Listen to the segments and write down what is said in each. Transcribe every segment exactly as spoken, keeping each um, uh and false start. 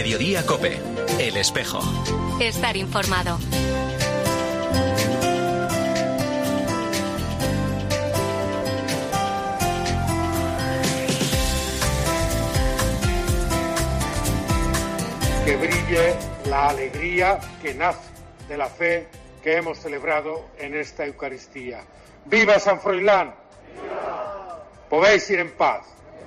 Mediodía COPE. El Espejo. Estar informado. Que brille la alegría que nace de la fe que hemos celebrado en esta Eucaristía. ¡Viva San Froilán! ¡Viva! Podéis ir en paz.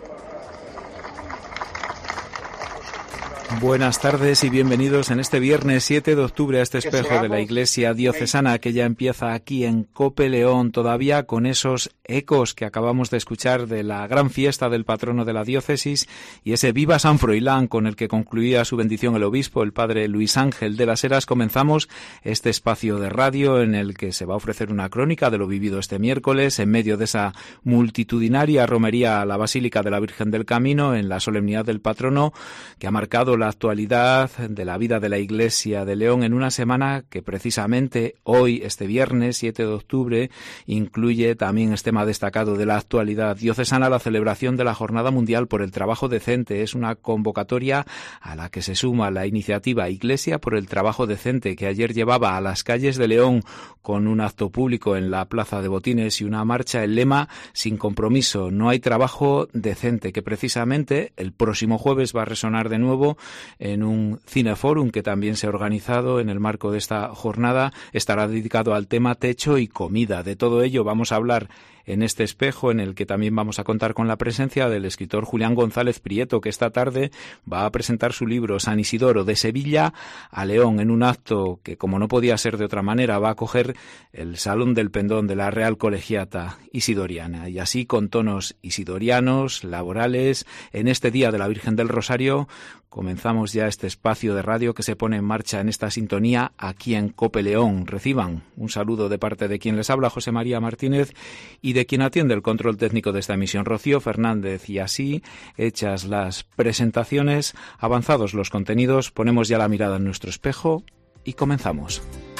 Buenas tardes y bienvenidos en este viernes siete de octubre a este espejo de la Iglesia Diocesana que ya empieza aquí en COPE León, todavía con esos ecos que acabamos de escuchar de la gran fiesta del patrono de la diócesis y ese Viva San Froilán con el que concluía su bendición el obispo, el padre Luis Ángel de las Heras. Comenzamos este espacio de radio en el que se va a ofrecer una crónica de lo vivido este miércoles en medio de esa multitudinaria romería a la Basílica de la Virgen del Camino en la solemnidad del patrono que ha marcado la actualidad de la vida de la Iglesia de León en una semana que precisamente hoy, este viernes siete de octubre, incluye también este tema destacado de la actualidad diocesana, la celebración de la Jornada Mundial por el Trabajo Decente. Es una convocatoria a la que se suma la iniciativa Iglesia por el Trabajo Decente, que ayer llevaba a las calles de León con un acto público en la Plaza de Botines y una marcha el lema Sin compromiso, no hay trabajo decente, que precisamente el próximo jueves va a resonar de nuevo en un cineforum que también se ha organizado en el marco de esta jornada. Estará dedicado al tema techo y comida. De todo ello vamos a hablar en este espejo, en el que también vamos a contar con la presencia del escritor Julián González Prieto, que esta tarde va a presentar su libro San Isidoro, de Sevilla a León, en un acto que, como no podía ser de otra manera, va a acoger el Salón del Pendón de la Real Colegiata Isidoriana. Y así, con tonos isidorianos, laborales, en este Día de la Virgen del Rosario, comenzamos ya este espacio de radio que se pone en marcha en esta sintonía aquí en COPE León. Reciban un saludo de parte de quien les habla, José María Martínez, y de quien atiende el control técnico de esta emisión, Rocío Fernández. Y así, hechas las presentaciones, avanzados los contenidos, ponemos ya la mirada en nuestro espejo y comenzamos.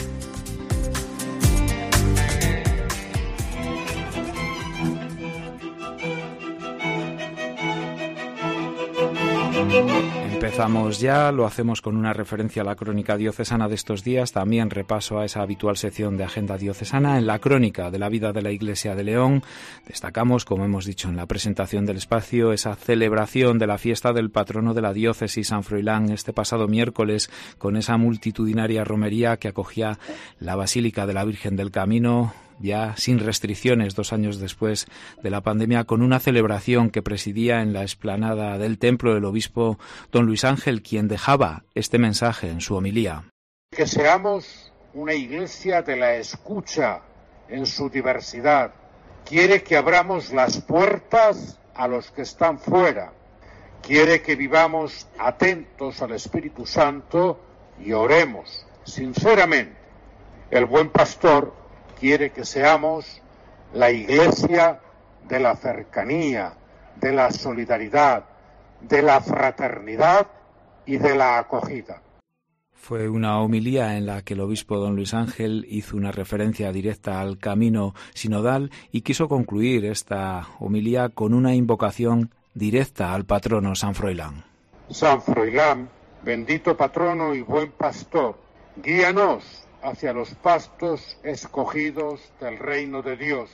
Empezamos ya, lo hacemos con una referencia a la crónica diocesana de estos días, también repaso a esa habitual sección de agenda diocesana. En la crónica de la vida de la Iglesia de León destacamos, como hemos dicho en la presentación del espacio, esa celebración de la fiesta del patrono de la diócesis, San Froilán, este pasado miércoles, con esa multitudinaria romería que acogía la Basílica de la Virgen del Camino, ya sin restricciones, dos años después de la pandemia, con una celebración que presidía en la explanada del templo el obispo don Luis Ángel, quien dejaba este mensaje en su homilía. Que seamos una iglesia de la escucha en su diversidad. Quiere que abramos las puertas a los que están fuera. Quiere que vivamos atentos al Espíritu Santo y oremos sinceramente. El buen pastor quiere que seamos la iglesia de la cercanía, de la solidaridad, de la fraternidad y de la acogida. Fue una homilía en la que el obispo don Luis Ángel hizo una referencia directa al camino sinodal y quiso concluir esta homilía con una invocación directa al patrono San Froilán. San Froilán, bendito patrono y buen pastor, guíanos hacia los pastos escogidos del reino de Dios,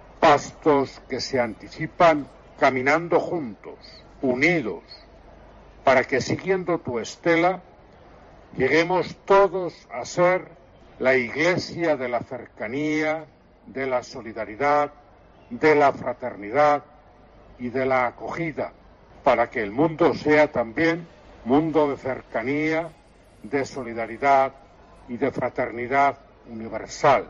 pastos que se anticipan caminando juntos, unidos, para que siguiendo tu estela lleguemos todos a ser la iglesia de la cercanía, de la solidaridad, de la fraternidad y de la acogida, para que el mundo sea también mundo de cercanía, de solidaridad y de fraternidad universal.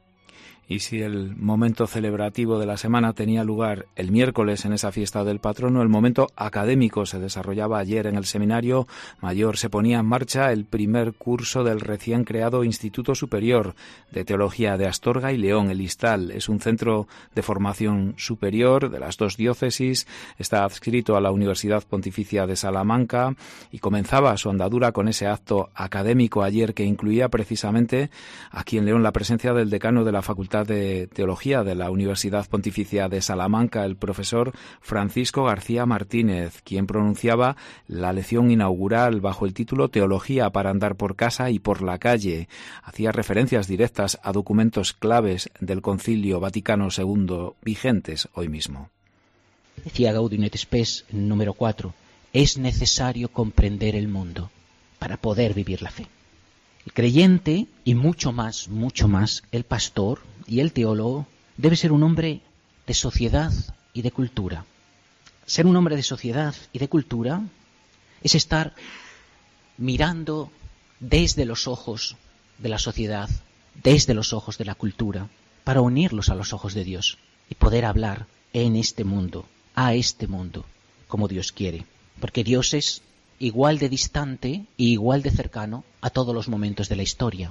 Y si el momento celebrativo de la semana tenía lugar el miércoles en esa fiesta del patrono, el momento académico se desarrollaba ayer en el Seminario Mayor. Se ponía en marcha el primer curso del recién creado Instituto Superior de Teología de Astorga y León, el ISTAL. Es un centro de formación superior de las dos diócesis, está adscrito a la Universidad Pontificia de Salamanca y comenzaba su andadura con ese acto académico ayer que incluía precisamente aquí en León la presencia del decano de la Facultad Facultad de Teología de la Universidad Pontificia de Salamanca, el profesor Francisco García Martínez, quien pronunciaba la lección inaugural bajo el título Teología para andar por casa y por la calle. Hacía referencias directas a documentos claves del Concilio Vaticano segundo vigentes hoy mismo. Decía Gaudium et Spes número cuatro, es necesario comprender el mundo para poder vivir la fe. El creyente, y mucho más, mucho más, el pastor y el teólogo, debe ser un hombre de sociedad y de cultura. Ser un hombre de sociedad y de cultura es estar mirando desde los ojos de la sociedad, desde los ojos de la cultura, para unirlos a los ojos de Dios y poder hablar en este mundo, a este mundo, como Dios quiere. Porque Dios es igual de distante y igual de cercano a todos los momentos de la historia.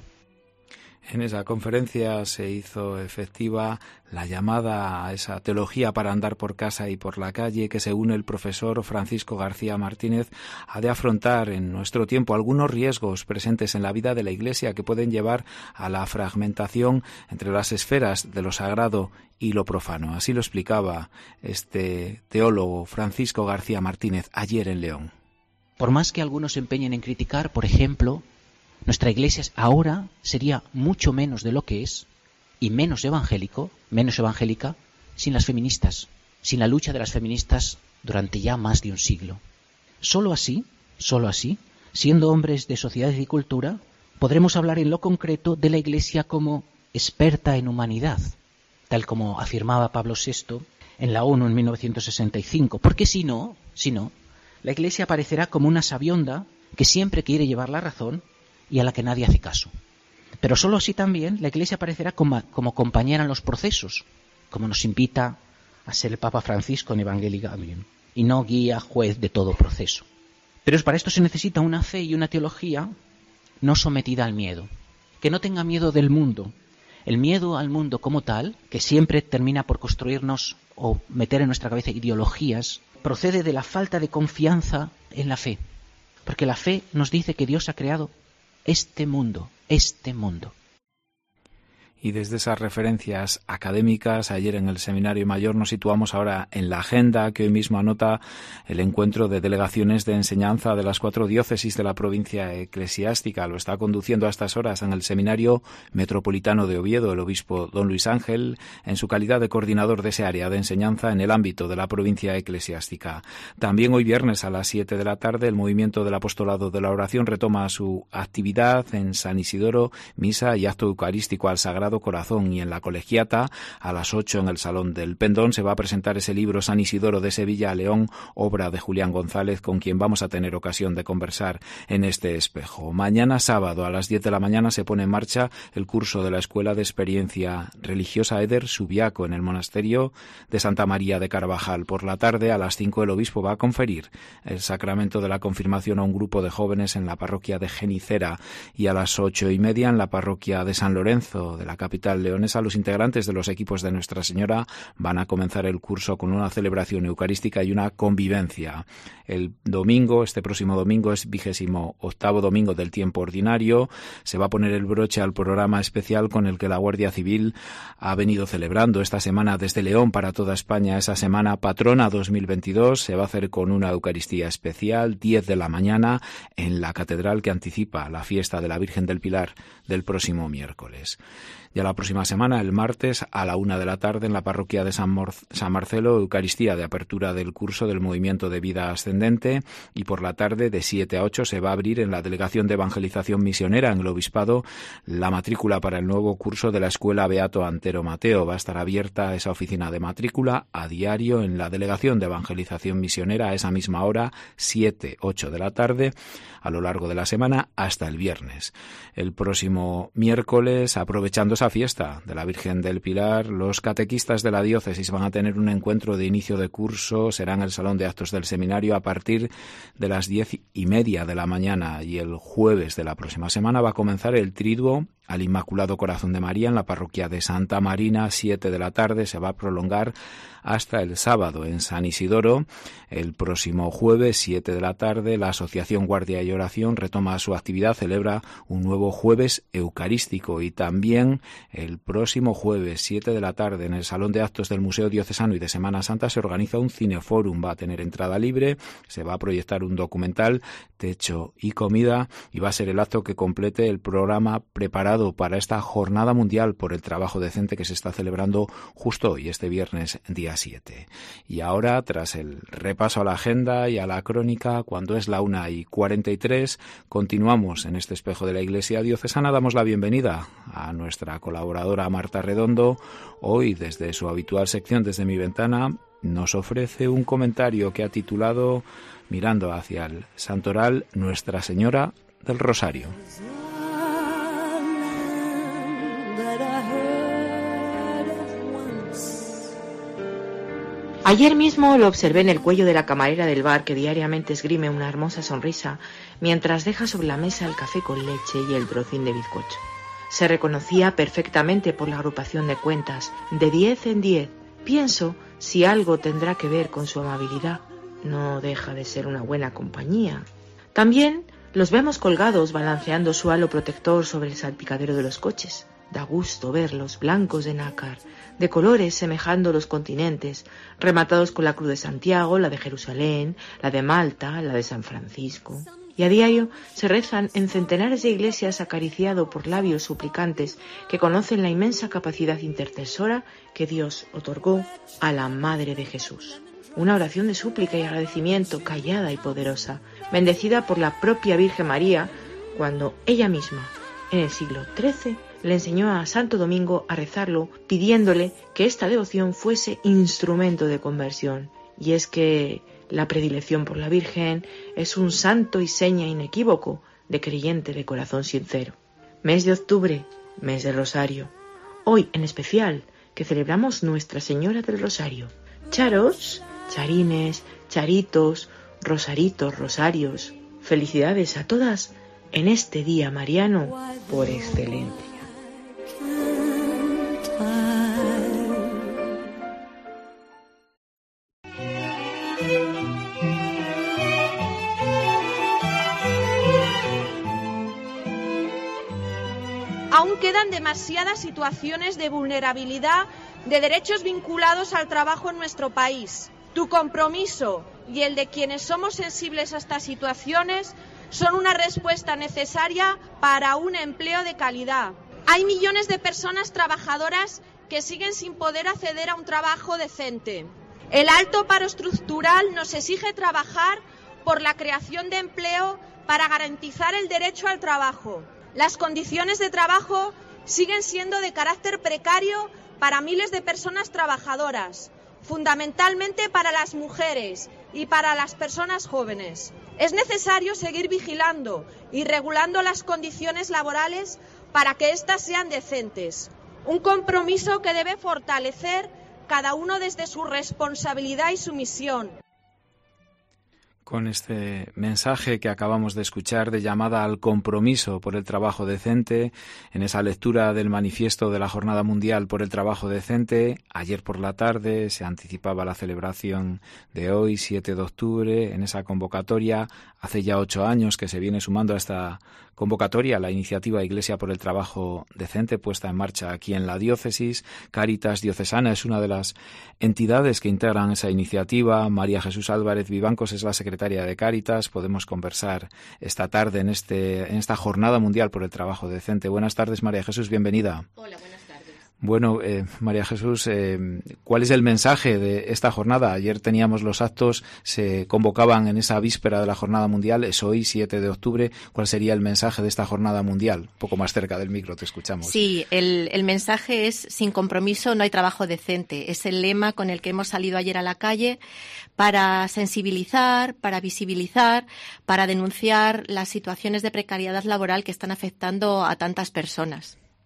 En esa conferencia se hizo efectiva la llamada a esa teología para andar por casa y por la calle que, según el profesor Francisco García Martínez, ha de afrontar en nuestro tiempo algunos riesgos presentes en la vida de la Iglesia que pueden llevar a la fragmentación entre las esferas de lo sagrado y lo profano. Así lo explicaba este teólogo Francisco García Martínez ayer en León. Por más que algunos se empeñen en criticar, por ejemplo, nuestra Iglesia ahora sería mucho menos de lo que es y menos evangélico, menos evangélica, sin las feministas, sin la lucha de las feministas durante ya más de un siglo. Solo así, solo así, siendo hombres de sociedad y cultura, podremos hablar en lo concreto de la Iglesia como experta en humanidad, tal como afirmaba Pablo sexto en la ONU en mil novecientos sesenta y cinco, porque si no, si no, la Iglesia aparecerá como una sabionda que siempre quiere llevar la razón y a la que nadie hace caso. Pero solo así también la Iglesia aparecerá como, como compañera en los procesos, como nos invita a ser el Papa Francisco en Evangelii Gaudium, y no guía, juez de todo proceso. Pero para esto se necesita una fe y una teología no sometida al miedo, que no tenga miedo del mundo. El miedo al mundo como tal, que siempre termina por construirnos o meter en nuestra cabeza ideologías, procede de la falta de confianza en la fe. Porque la fe nos dice que Dios ha creado este mundo, este mundo. Y desde esas referencias académicas, ayer en el Seminario Mayor nos situamos ahora en la agenda que hoy mismo anota el encuentro de delegaciones de enseñanza de las cuatro diócesis de la provincia eclesiástica. Lo está conduciendo a estas horas en el Seminario Metropolitano de Oviedo el obispo don Luis Ángel, en su calidad de coordinador de ese área de enseñanza en el ámbito de la provincia eclesiástica. También hoy viernes a las siete de la tarde el movimiento del apostolado de la oración retoma su actividad en San Isidoro, misa y acto eucarístico al Sagrado Corazón, y en la colegiata a las ocho en el Salón del Pendón se va a presentar ese libro San Isidoro de Sevilla a León, obra de Julián González, con quien vamos a tener ocasión de conversar en este espejo. Mañana sábado a las diez de la mañana se pone en marcha el curso de la Escuela de Experiencia Religiosa Eder Subiaco en el Monasterio de Santa María de Carvajal. Por la tarde a las cinco el obispo va a conferir el sacramento de la confirmación a un grupo de jóvenes en la parroquia de Genicera, y a las ocho y media en la parroquia de San Lorenzo de la capital leonesa los integrantes de los equipos de Nuestra Señora van a comenzar el curso con una celebración eucarística y una convivencia. El domingo, este próximo domingo, es vigésimo octavo domingo del tiempo ordinario. Se va a poner el broche al programa especial con el que la Guardia Civil ha venido celebrando esta semana desde León para toda España. Esa Semana Patrona dos mil veintidós se va a hacer con una Eucaristía especial, diez de la mañana, en la catedral que anticipa la fiesta de la Virgen del Pilar del próximo miércoles. Ya la próxima semana, el martes, a la una de la tarde, en la parroquia de San, Mor- San Marcelo, Eucaristía de apertura del curso del Movimiento de Vida Ascendente, y por la tarde, de siete a ocho, se va a abrir en la Delegación de Evangelización Misionera en el Obispado la matrícula para el nuevo curso de la Escuela Beato Antero Mateo. Va a estar abierta esa oficina de matrícula a diario en la Delegación de Evangelización Misionera a esa misma hora, siete, ocho de la tarde, a lo largo de la semana hasta el viernes. El próximo miércoles, aprovechando esa fiesta de la Virgen del Pilar, los catequistas de la diócesis van a tener un encuentro de inicio de curso. Será en el Salón de Actos del Seminario a partir de las diez y media de la mañana, y el jueves de la próxima semana va a comenzar el triduo al Inmaculado Corazón de María en la parroquia de Santa Marina, siete de la tarde, se va a prolongar hasta el sábado. En San Isidoro, el próximo jueves, siete de la tarde, la Asociación Guardia y Oración retoma su actividad, celebra un nuevo jueves eucarístico, y también el próximo jueves, siete de la tarde, en el Salón de Actos del Museo Diocesano y de Semana Santa se organiza un cineforum, va a tener entrada libre, se va a proyectar un documental, Techo y Comida, y va a ser el acto que complete el programa preparado para esta Jornada Mundial por el Trabajo Decente que se está celebrando justo hoy, este viernes día siete. Y ahora, tras el repaso a la agenda y a la crónica, cuando es la una y cuarenta y tres, continuamos en este espejo de la Iglesia Diocesana. Damos la bienvenida a nuestra colaboradora Marta Redondo. Hoy, desde su habitual sección Desde mi ventana, nos ofrece un comentario que ha titulado, mirando hacia el santoral, Nuestra Señora del Rosario. Ayer mismo lo observé en el cuello de la camarera del bar, que diariamente esgrime una hermosa sonrisa mientras deja sobre la mesa el café con leche y el trocín de bizcocho. Se reconocía perfectamente por la agrupación de cuentas, de diez en diez. Pienso si algo tendrá que ver con su amabilidad. No deja de ser una buena compañía. También los vemos colgados balanceando su halo protector sobre el salpicadero de los coches. Da gusto verlos, blancos de nácar, de colores semejando los continentes, rematados con la cruz de Santiago, la de Jerusalén, la de Malta, la de San Francisco. Y a diario se rezan en centenares de iglesias acariciado por labios suplicantes que conocen la inmensa capacidad intercesora que Dios otorgó a la Madre de Jesús. Una oración de súplica y agradecimiento callada y poderosa, bendecida por la propia Virgen María, cuando ella misma, en el siglo trece, le enseñó a Santo Domingo a rezarlo, pidiéndole que esta devoción fuese instrumento de conversión. Y es que la predilección por la Virgen es un santo y seña inequívoco de creyente de corazón sincero. Mes de octubre, mes del Rosario. Hoy, en especial, que celebramos Nuestra Señora del Rosario. Charos, charines, charitos, rosaritos, rosarios. Felicidades a todas en este día mariano por excelencia. Aún quedan demasiadas situaciones de vulnerabilidad de derechos vinculados al trabajo en nuestro país. Tu compromiso y el de quienes somos sensibles a estas situaciones son una respuesta necesaria para un empleo de calidad. Hay millones de personas trabajadoras que siguen sin poder acceder a un trabajo decente. El alto paro estructural nos exige trabajar por la creación de empleo para garantizar el derecho al trabajo. Las condiciones de trabajo siguen siendo de carácter precario para miles de personas trabajadoras, fundamentalmente para las mujeres y para las personas jóvenes. Es necesario seguir vigilando y regulando las condiciones laborales para que éstas sean decentes. Un compromiso que debe fortalecer cada uno desde su responsabilidad y su misión. Con este mensaje que acabamos de escuchar de llamada al compromiso por el trabajo decente, en esa lectura del manifiesto de la Jornada Mundial por el Trabajo Decente, ayer por la tarde se anticipaba la celebración de hoy, siete de octubre, en esa convocatoria, hace ya ocho años que se viene sumando a esta convocatoria la iniciativa Iglesia por el Trabajo Decente, puesta en marcha aquí en la diócesis. Cáritas Diocesana es una de las entidades que integran esa iniciativa. María Jesús Álvarez Vivancos es la secretaria de Cáritas. Podemos conversar esta tarde en este en esta Jornada Mundial por el Trabajo Decente. Buenas tardes, María Jesús, bienvenida. Hola, buenas tardes. Bueno, eh, María Jesús, eh, ¿cuál es el mensaje de esta jornada? Ayer teníamos los actos, se convocaban en esa víspera de la Jornada Mundial, es hoy, siete de octubre. ¿Cuál sería el mensaje de esta Jornada Mundial? Un poco más cerca del micro, te escuchamos. Sí, el, el mensaje es: sin compromiso no hay trabajo decente. Es el lema con el que hemos salido ayer a la calle para sensibilizar, para visibilizar, para denunciar las situaciones de precariedad laboral que están afectando a tantas personas.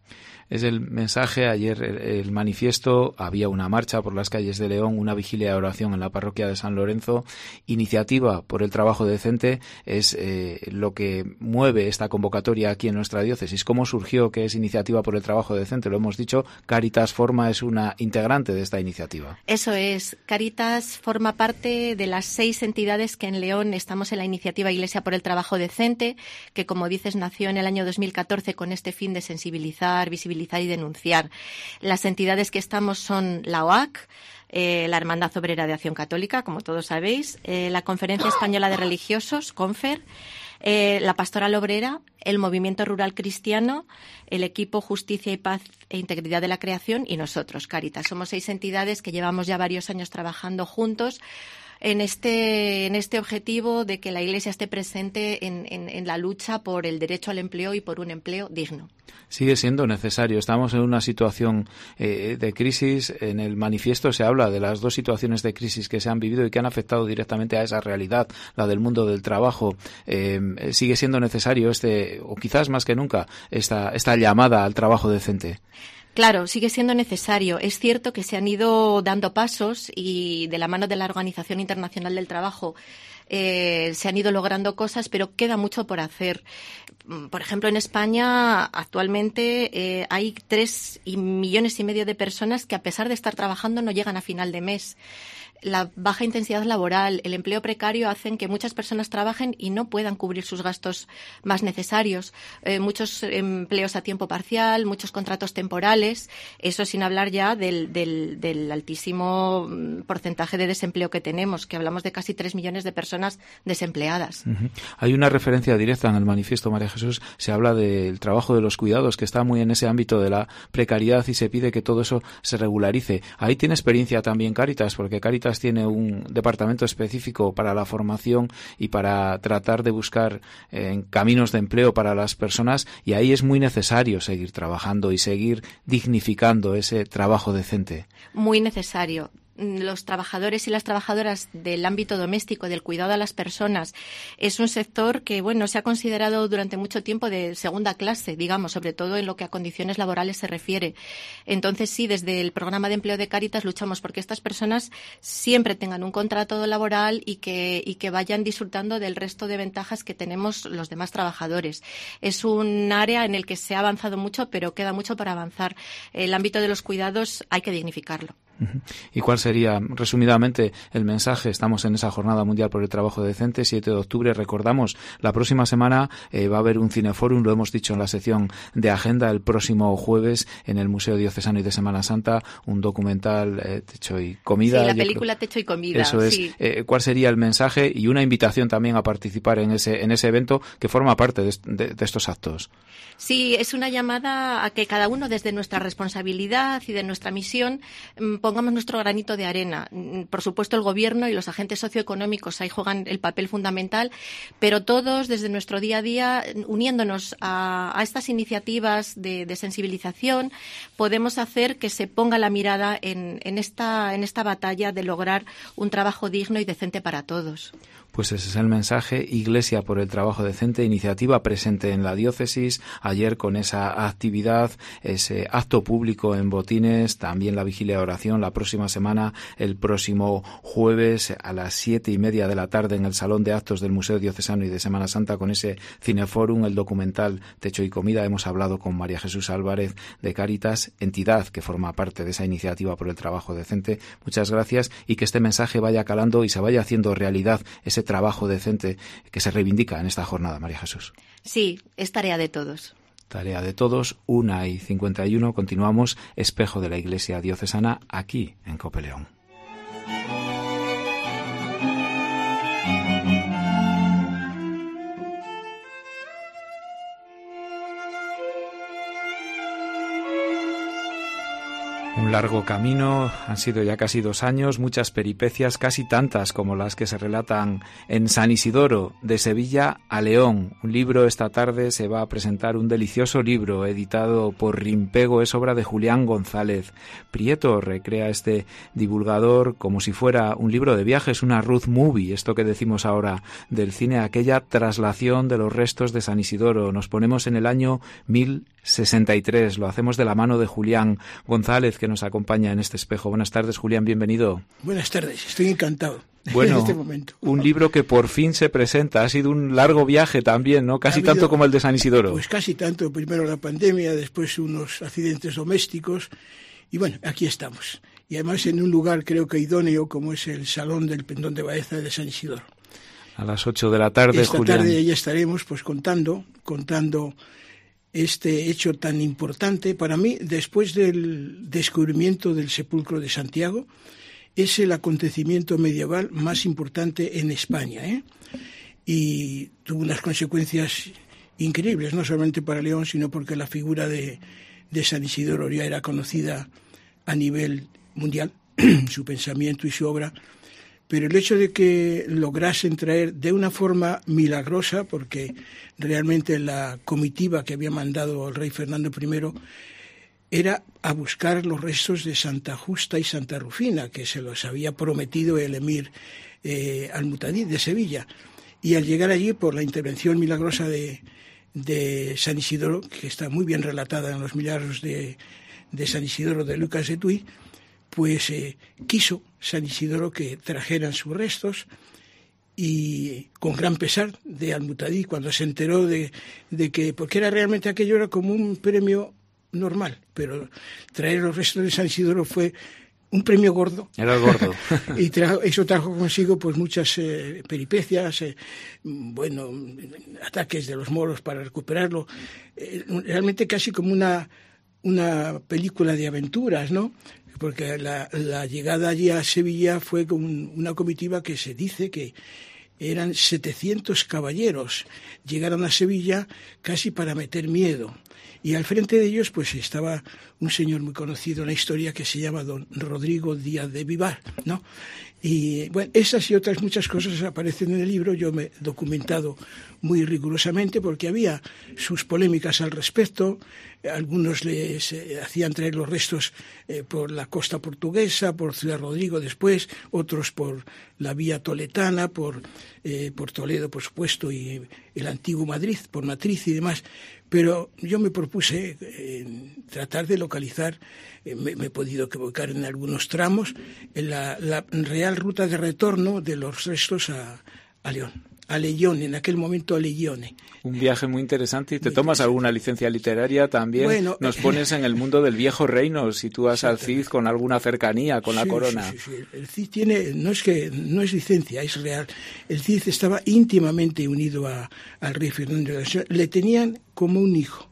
Es el mensaje. Ayer el, el manifiesto, había una marcha por las calles de León, una vigilia de oración en la parroquia de San Lorenzo. Iniciativa por el trabajo decente es eh, lo que mueve esta convocatoria aquí en nuestra diócesis. ¿Cómo surgió que es Iniciativa por el trabajo decente? Lo hemos dicho, Cáritas Forma es una integrante de esta iniciativa. Eso es. Cáritas forma parte de las seis entidades que en León estamos en la iniciativa Iglesia por el trabajo decente, que, como dices, nació en el año dos mil catorce con este fin de sensibilizar, visibilizar y denunciar. Las entidades que estamos son la O A C, eh, la Hermandad Obrera de Acción Católica, como todos sabéis, eh, la Conferencia Española de Religiosos, CONFER, eh, la Pastoral Obrera, el Movimiento Rural Cristiano, el equipo Justicia y Paz e Integridad de la Creación y nosotros, Cáritas. Somos seis entidades que llevamos ya varios años trabajando juntos en este en este objetivo de que la Iglesia esté presente en, en, en la lucha por el derecho al empleo y por un empleo digno. Sigue siendo necesario. Estamos en una situación eh, de crisis. En el manifiesto se habla de las dos situaciones de crisis que se han vivido y que han afectado directamente a esa realidad, la del mundo del trabajo. Eh, sigue siendo necesario este, o quizás más que nunca, esta, esta llamada al trabajo decente. Claro, sigue siendo necesario. Es cierto que se han ido dando pasos y de la mano de la Organización Internacional del Trabajo eh, se han ido logrando cosas, pero queda mucho por hacer. Por ejemplo, en España actualmente eh, hay tres millones y medio de personas que, a pesar de estar trabajando, no llegan a final de mes. La baja intensidad laboral, el empleo precario hacen que muchas personas trabajen y no puedan cubrir sus gastos más necesarios. Eh, muchos empleos a tiempo parcial, muchos contratos temporales, eso sin hablar ya del, del, del altísimo porcentaje de desempleo que tenemos, que hablamos de casi tres millones de personas desempleadas. Uh-huh. Hay una referencia directa en el manifiesto, María Jesús, se habla del trabajo de los cuidados, que está muy en ese ámbito de la precariedad y se pide que todo eso se regularice. Ahí tiene experiencia también Cáritas, porque Cáritas tiene un departamento específico para la formación y para tratar de buscar eh, caminos de empleo para las personas, y ahí es muy necesario seguir trabajando y seguir dignificando ese trabajo decente. Muy necesario. Los trabajadores y las trabajadoras del ámbito doméstico, del cuidado a las personas, es un sector que, bueno, se ha considerado durante mucho tiempo de segunda clase, digamos, sobre todo en lo que a condiciones laborales se refiere. Entonces, sí, desde el programa de empleo de Cáritas luchamos porque estas personas siempre tengan un contrato laboral y que, y que vayan disfrutando del resto de ventajas que tenemos los demás trabajadores. Es un área en el que se ha avanzado mucho, pero queda mucho para avanzar. El ámbito de los cuidados hay que dignificarlo. ¿Y cuál sería, resumidamente, el mensaje? Estamos en esa Jornada Mundial por el Trabajo Decente, siete de octubre. Recordamos, la próxima semana eh, va a haber un cineforum, lo hemos dicho en la sección de agenda, el próximo jueves en el Museo Diocesano y de Semana Santa, un documental, eh, Techo y Comida. Sí, la película Techo y Comida. Eso es. Sí. Eh, ¿Cuál sería el mensaje? Y una invitación también a participar en ese, en ese evento que forma parte de, de, de estos actos. Sí, es una llamada a que cada uno, desde nuestra responsabilidad y de nuestra misión, pongamos nuestro granito de arena. Por supuesto, el Gobierno y los agentes socioeconómicos ahí juegan el papel fundamental, pero todos, desde nuestro día a día, uniéndonos a, a estas iniciativas de, de sensibilización, podemos hacer que se ponga la mirada en, en, esta, en esta batalla de lograr un trabajo digno y decente para todos. Pues ese es el mensaje. Iglesia por el Trabajo Decente, iniciativa presente en la diócesis, ayer con esa actividad, ese acto público en Botines, también la vigilia de oración la próxima semana, el próximo jueves a las siete y media de la tarde en el Salón de Actos del Museo Diocesano y de Semana Santa con ese cineforum, el documental Techo y Comida. Hemos hablado con María Jesús Álvarez de Cáritas, entidad que forma parte de esa iniciativa por el trabajo decente. Muchas gracias, y que este mensaje vaya calando y se vaya haciendo realidad ese trabajo decente que se reivindica en esta jornada, María Jesús. Sí, es tarea de todos. Tarea de todos, una y cincuenta y uno, continuamos, Espejo de la Iglesia Diocesana, aquí en COPE León. Un largo camino, han sido ya casi dos años, muchas peripecias, casi tantas como las que se relatan en San Isidoro, de Sevilla a León. Un libro, esta tarde se va a presentar un delicioso libro editado por Rimpego, es obra de Julián González Prieto. Recrea este divulgador como si fuera un libro de viajes, una road movie, esto que decimos ahora del cine, aquella traslación de los restos de San Isidoro. Nos ponemos en el año mil sesenta y tres. Lo hacemos de la mano de Julián González, que nos acompaña en este espejo. Buenas tardes, Julián, bienvenido. Buenas tardes, estoy encantado. Bueno, en este momento. Un libro que por fin se presenta. Ha sido un largo viaje también, ¿no? Casi habido, tanto como el de San Isidoro. Pues casi tanto. Primero la pandemia, después unos accidentes domésticos. Y bueno, aquí estamos. Y además en un lugar creo que idóneo como es el Salón del Pendón de Baeza de San Isidoro. A las ocho de la tarde, Esta Julián. Esta tarde ya estaremos pues contando, contando este hecho tan importante para mí, después del descubrimiento del sepulcro de Santiago. Es el acontecimiento medieval más importante en España, ¿eh? Y tuvo unas consecuencias increíbles, no solamente para León, sino porque la figura de, de San Isidoro ya era conocida a nivel mundial, su pensamiento y su obra, pero el hecho de que lograsen traer de una forma milagrosa, porque realmente la comitiva que había mandado el rey Fernando primero era a buscar los restos de Santa Justa y Santa Rufina, que se los había prometido el emir eh, Al-Mutadid de Sevilla. Y al llegar allí, por la intervención milagrosa de, de San Isidoro, que está muy bien relatada en los Milagros de, de San Isidoro de Lucas de Tuy, pues eh, quiso San Isidoro que trajeran sus restos, y con gran pesar de Al-Mutadid, cuando se enteró de, de que, porque era realmente aquello era como un premio normal, pero traer los restos de San Isidoro fue un premio gordo. Era el gordo. Y trajo, eso trajo consigo pues muchas eh, peripecias, eh, bueno, ataques de los moros para recuperarlo, eh, realmente casi como una, una película de aventuras, ¿no? Porque la, la llegada allí a Sevilla fue con una comitiva que se dice que eran setecientos caballeros, llegaron a Sevilla casi para meter miedo. Y al frente de ellos pues estaba un señor muy conocido en la historia que se llama don Rodrigo Díaz de Vivar, ¿no? Y bueno, esas y otras muchas cosas aparecen en el libro. Yo me he documentado muy rigurosamente porque había sus polémicas al respecto. Algunos les eh, hacían traer los restos eh, por la costa portuguesa, por Ciudad Rodrigo después, otros por la vía toletana, por, eh, por Toledo, por supuesto, y el antiguo Madrid, por Matriz y demás. Pero yo me propuse eh, tratar de localizar, eh, me, me he podido equivocar en algunos tramos, en la, la real ruta de retorno de los restos a, a León, a León, en aquel momento a Legione. Un viaje muy interesante. ¿Y te tomas alguna licencia literaria también? Bueno, nos pones en el mundo del viejo reino, sitúas al Cid con alguna cercanía con la sí, corona. Sí, sí, sí. El Cid tiene, no es que no es licencia, es real. El Cid estaba íntimamente unido a, al rey Fernando de la Nación. Le tenían como un hijo.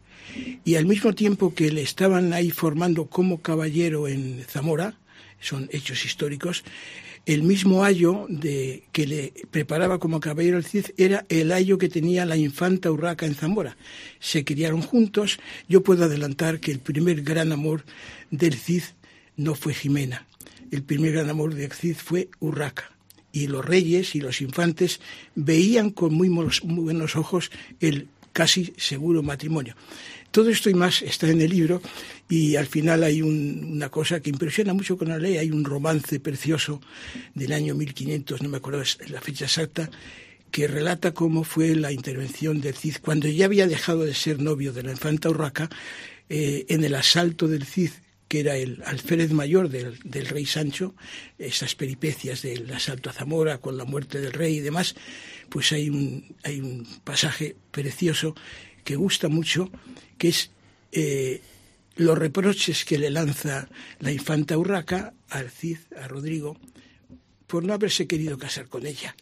Y al mismo tiempo que le estaban ahí formando como caballero en Zamora, son hechos históricos, el mismo ayo de, que le preparaba como caballero al Cid era el ayo que tenía la infanta Urraca en Zamora. Se criaron juntos. Yo puedo adelantar que el primer gran amor del Cid no fue Jimena. El primer gran amor del Cid fue Urraca. Y los reyes y los infantes veían con muy, muy buenos ojos el casi seguro matrimonio. Todo esto y más está en el libro, y al final hay un, una cosa que impresiona mucho con la ley. Hay un romance precioso del año mil quinientos, no me acuerdo la fecha exacta, que relata cómo fue la intervención del Cid cuando ya había dejado de ser novio de la infanta Urraca, eh, en el asalto del Cid, que era el alférez mayor del, del rey Sancho, esas peripecias del asalto a Zamora con la muerte del rey y demás. Pues hay un, hay un pasaje precioso que gusta mucho, que es eh, los reproches que le lanza la infanta Urraca al Cid, a Rodrigo, por no haberse querido casar con ella.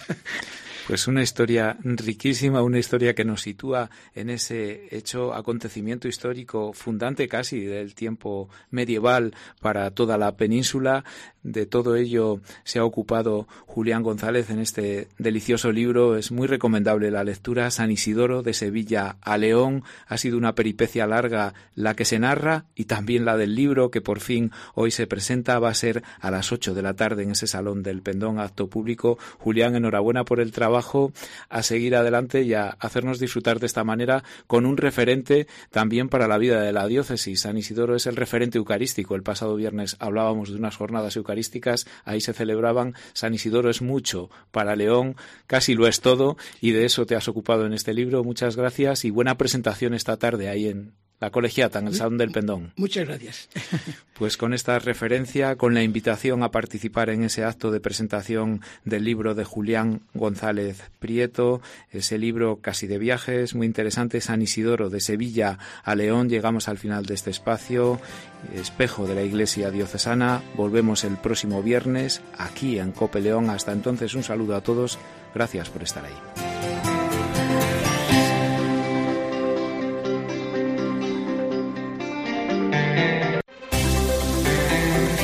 Pues una historia riquísima, una historia que nos sitúa en ese hecho, acontecimiento histórico fundante casi del tiempo medieval para toda la península. De todo ello se ha ocupado Julián González en este delicioso libro. Es muy recomendable la lectura. San Isidoro, de Sevilla a León. Ha sido una peripecia larga la que se narra, y también la del libro, que por fin hoy se presenta. Va a ser a las ocho de la tarde en ese Salón del Pendón, acto público. Julián, enhorabuena por el trabajo. A seguir adelante y a hacernos disfrutar de esta manera con un referente también para la vida de la diócesis. San Isidoro es el referente eucarístico. El pasado viernes hablábamos de unas jornadas eucarísticas eucarísticas, ahí se celebraban. San Isidoro es mucho para León, casi lo es todo, y de eso te has ocupado en este libro. Muchas gracias y buena presentación esta tarde ahí en la Colegiata, en el Salón del Pendón. Muchas gracias. Pues con esta referencia, con la invitación a participar en ese acto de presentación del libro de Julián González Prieto, ese libro casi de viajes, muy interesante, San Isidoro de Sevilla a León, llegamos al final de este espacio, espejo de la Iglesia Diocesana. Volvemos el próximo viernes aquí en COPE León. Hasta entonces, un saludo a todos. Gracias por estar ahí.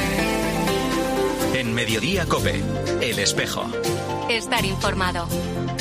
Mediodía COPE, El Espejo. Estar informado.